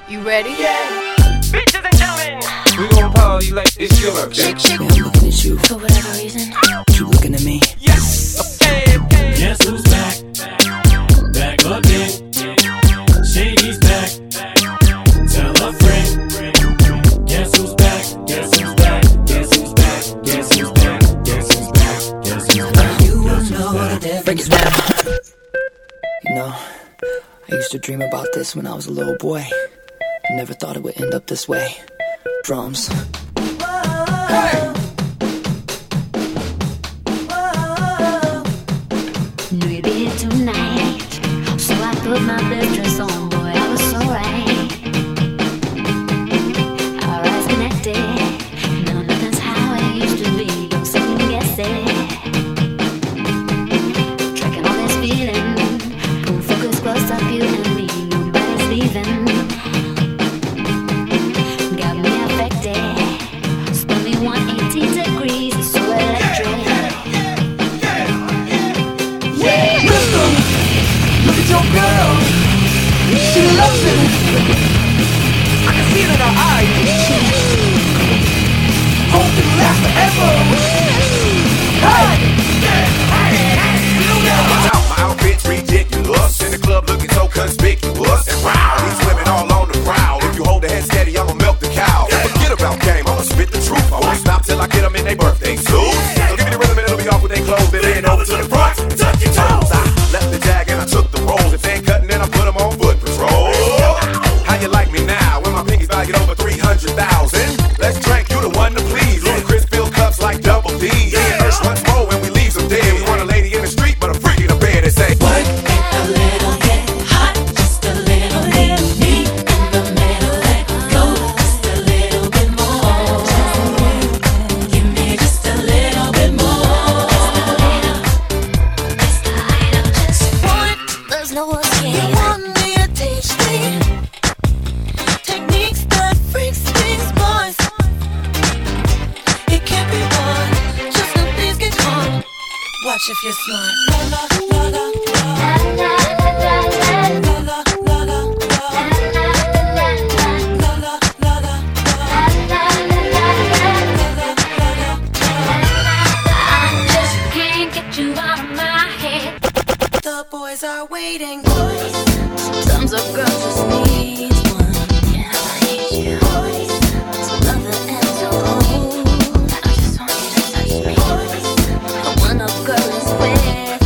You ready? Yeah. Bitches and gentlemen, we gon' party like it's your birthday. Yeah, I'm looking at you. For whatever reason. You looking at me. Yes. Okay. Guess who's back? Back again. Shady's back. Tell a friend. Guess who's back? Guess who's back? Guess who's back? Guess who's back? Guess who's back? Guess who's back? You won't know the difference. Break it down. You know, I used to dream about this when I was a little boy. I never thought it would end up this way. Drums. Hey. Knew you'd be here tonight, so I put my best dress on, boy, I was so right. Our eyes connected, no, nothing's how it used to be, don't second guess it. Tracking all this feeling, pull focus close up, you and me, nobody's leaving. Got me affected, spun me 180 degrees, it's so electric. Look at your girl. She loves it. I can see it in her eyes. Hope it lasts forever. Hey! My outfit's ridiculous. In the club looking so conspicuous. And wow, these women all on the prowl. If you hold the head steady, I'ma milk the cow. Forget about game, I'ma spit the truth. I won't stop till I get them in their birthday suit. So give me the rhythm and it'll be off with their clothes. Then lean over to the front and touch your toes. I left the jag and I took the rolls. If they ain't cutting, then I put them on foot patrol. How you like me now when my pinky's valued over 300,000? Let's drink, you the one to please. Ludacris fill cups like double D. First once more when we leave some dead. We want a lady in the street, but a freak in the bed and say, work it a little, get hot, just a little. Leave me in the middle, let go, just a little bit more. Give me just a little bit more. Just want, there's no escape. You want me to teach me techniques that freaks these boys. It can't be done, just let these get caught. Watch if you're smart. La la la la la. I just can't get you out of my head. The boys are waiting. Sometimes a girl just needs one. Yeah, I need you. To love her and to hold. I just want you to touch me. But when a girl is with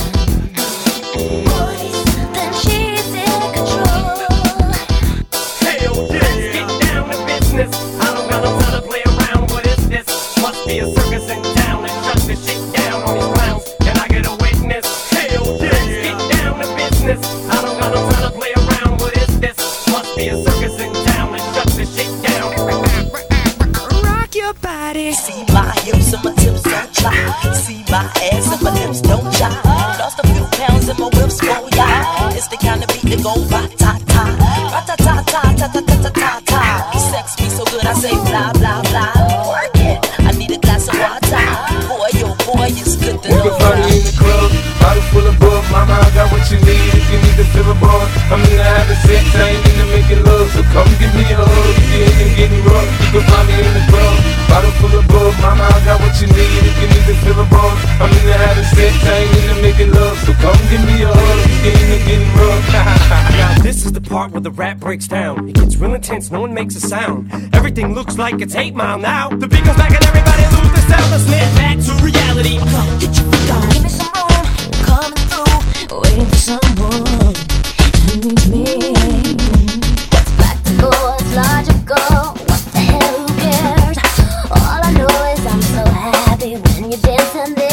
one, then she's in control. hell yeah. Let's get down to business. I don't got no time to play around. What is this? Must be a circus in town and shut this shit down on these clowns. Can I get a witness? Hell yeah. Let's get down to business. I don't got no time to play around. What is this? Must be a circus in town and shut this shit down. Rock your body. See my hips and my tips don't try. See my ass and my lips don't jive. Lost a few pounds and my whips go yeah. It's the kind of beat that go ra-ta-ta, ra-ta-ta-ta, ta-ta-ta-ta-ta. Sex me so good I say blah blah blah. Work it. I need a glass of water. Boy, oh boy, it's good to We know. can party in the club, bottle full of bug. Mama, I got what you need if you need to feel a buzz. I'm in the having sex, I ain't into making love. So come give me a hug if you're into getting rough. You can find me in the club, bottle full of bug. Mama, I got what you need if you need to feel a buzz. I'm in the having sex, I ain't into making love. So come give me a hug if you're into getting rough. Now this is the part where the rap breaks down. It gets real intense, no one makes a sound. Everything looks like it's 8 Mile now. The beat comes back and everybody lose their sound. Let's snap back to reality. Come get your feet on. Give me some room, coming through, waiting for someone who needs me. What's practical, what's logical, what the hell, who cares? All I know is I'm so happy when you're dancing there.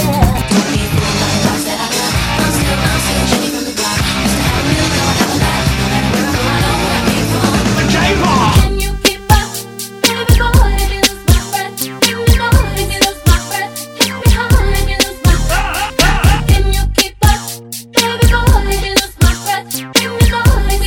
I'm still Jimmy from the block. Used to have a real girl, have a laugh. No matter where I go, I don't wanna be fun. Can you keep up? Baby boy, if you lose my breath. Baby boy, if you lose my breath. Hit me hard if you lose my breath. Can you keep up? Baby boy, if you lose my breath. Baby boy, if you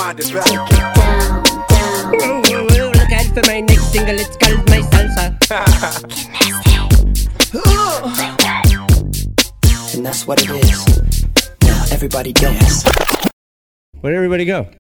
rewind it back. Look out for my next single, it's called My Salsa. And that's what it is. Now everybody dance. Where'd everybody go?